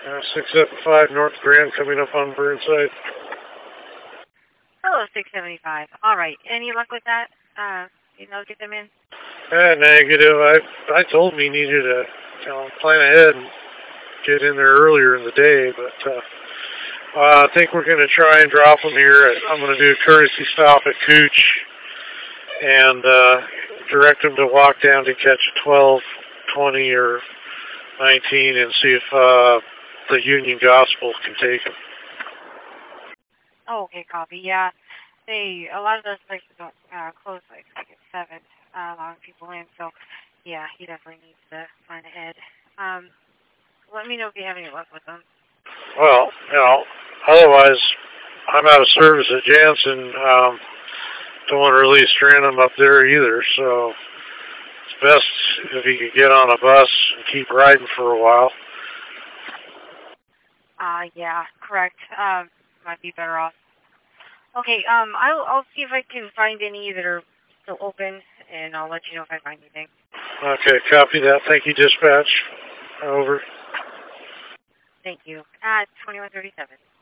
675 North Grand coming up on Burnside. Hello, 675. All right. Any luck with that? Get them in? Negative. I told him he needed to plan ahead and get in there earlier in the day, but I think we're going to try and drop him here. I'm going to do a courtesy stop at Cooch and direct him to walk down to catch 12, 20, or 19 and see if the Union Gospel can take him. Oh, okay, copy. Yeah, a lot of those places don't close like at 7, allowing people in. So, yeah, he definitely needs to plan ahead. Let me know if you have any luck with them. Well, otherwise, I'm out of service at Jansen. Don't want to really strand him up there either. So it's best if he could get on a bus and keep riding for a while. Yeah, correct. Might be better off. Okay, I'll see if I can find any that are still open, and I'll let you know if I find anything. Okay, copy that. Thank you, dispatch. Over. Thank you. 2137.